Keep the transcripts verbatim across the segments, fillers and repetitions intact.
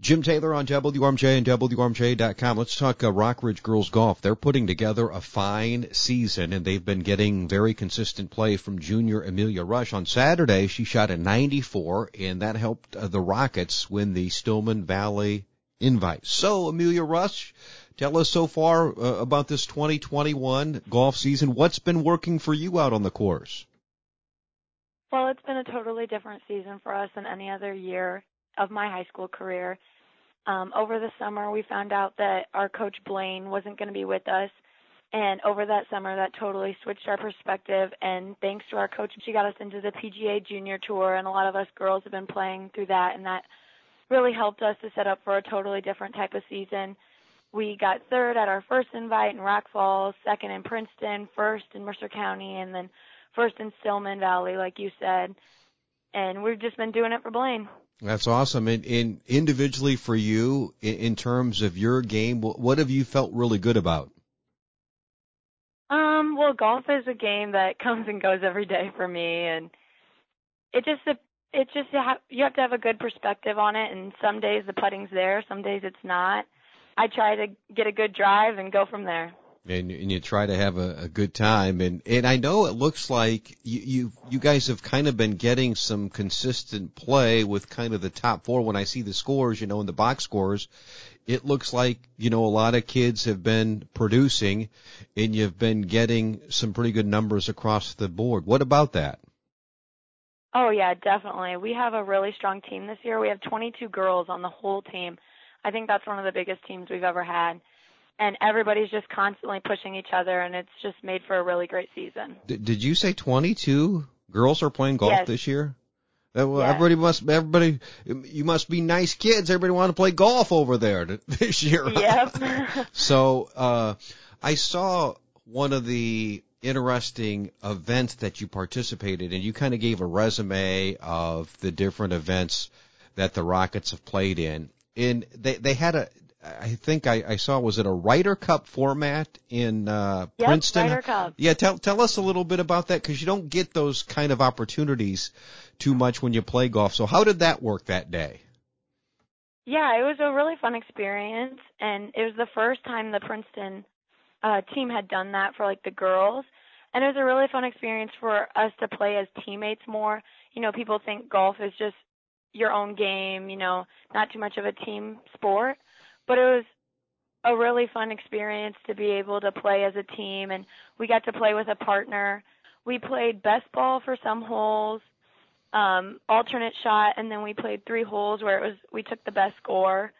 Jim Taylor on W R M J and W R M J dot com. Let's talk uh, Rockridge Girls Golf. They're putting together a fine season, and they've been getting very consistent play from junior Amelia Rush. On Saturday, she shot a ninety-four, and that helped uh, the Rockets win the Stillman Valley Invite. So, Amelia Rush, tell us so far uh, about this twenty twenty-one golf season. What's been working for you out on the course? Well, it's been a totally different season for us than any other year of my high school career. Um, over the summer, we found out that our coach Blaine wasn't going to be with us, and over that summer, that totally switched our perspective, and thanks to our coach, she got us into the P G A Junior Tour, and a lot of us girls have been playing through that, and that really helped us to set up for a totally different type of season. We got third at our first invite in Rock Falls, second in Princeton, first in Mercer County, and then first in Stillman Valley, like you said, and we've just been doing it for Blaine. That's awesome. And, and individually for you, in, in terms of your game, what, what have you felt really good about? Um, well, golf is a game that comes and goes every day for me, and it just it just you have to have a good perspective on it. And some days the putting's there, some days it's not. I try to get a good drive and go from there. And, and you try to have a, a good time. And, and I know it looks like you, you, you guys have kind of been getting some consistent play with kind of the top four. When I see the scores, you know, in the box scores, it looks like, you know, a lot of kids have been producing and you've been getting some pretty good numbers across the board. What about that? Oh, yeah, definitely. We have a really strong team this year. We have twenty-two girls on the whole team. I think that's one of the biggest teams we've ever had. And everybody's just constantly pushing each other, and it's just made for a really great season. D- did you say twenty-two girls are playing golf yes. this year? Uh, well, yes. everybody must, everybody, you must be nice kids. Everybody want to play golf over there this year. Yep. So, uh, I saw one of the interesting events that you participated in. You kind of gave a resume of the different events that the Rockets have played in. And they, they had a, I think I, I saw, was it a Ryder Cup format in uh, yep, Princeton? Ryder Cup. Yeah, tell tell us a little bit about that, because you don't get those kind of opportunities too much when you play golf. So how did that work that day? Yeah, it was a really fun experience, and it was the first time the Princeton uh, team had done that for, like, the girls. And it was a really fun experience for us to play as teammates more. You know, people think golf is just your own game, you know, not too much of a team sport. But it was a really fun experience to be able to play as a team, and we got to play with a partner. We played best ball for some holes, um, alternate shot, and then we played three holes where it was we took the best score.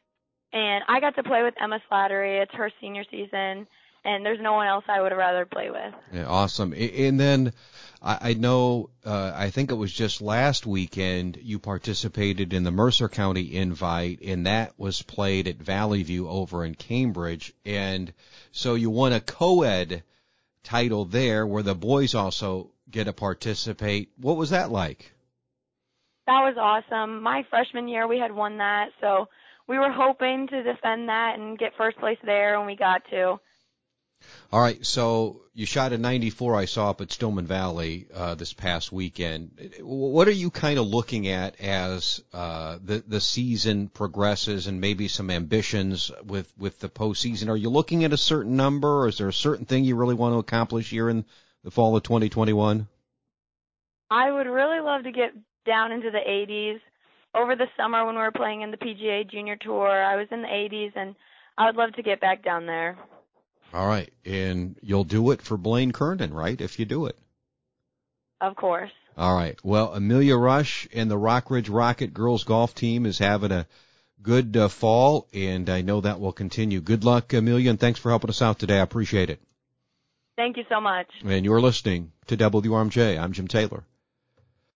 And I got to play with Emma Slattery. It's her senior season, and there's no one else I would have rather play with. Yeah, awesome. And then I, I know, uh, I think it was just last weekend you participated in the Mercer County Invite, and that was played at Valley View over in Cambridge. And so you won a co-ed title there where the boys also get to participate. What was that like? That was awesome. My freshman year we had won that, so we were hoping to defend that and get first place there, and we got to. All right, so you shot a ninety-four I saw up at Stillman Valley uh, this past weekend. What are you kind of looking at as uh, the the season progresses, and maybe some ambitions with, with the postseason? Are you looking at a certain number, or is there a certain thing you really want to accomplish here in the fall of twenty twenty-one? I would really love to get down into the eighties. Over the summer when we were playing in the P G A Junior Tour, I was in the eighties, and I would love to get back down there. All right, and you'll do it for Blaine Kernan, right, if you do it? Of course. All right. Well, Amelia Rush and the Rockridge Rocket girls golf team is having a good uh, fall, and I know that will continue. Good luck, Amelia, and thanks for helping us out today. I appreciate it. Thank you so much. And you're listening to W R M J. I'm Jim Taylor.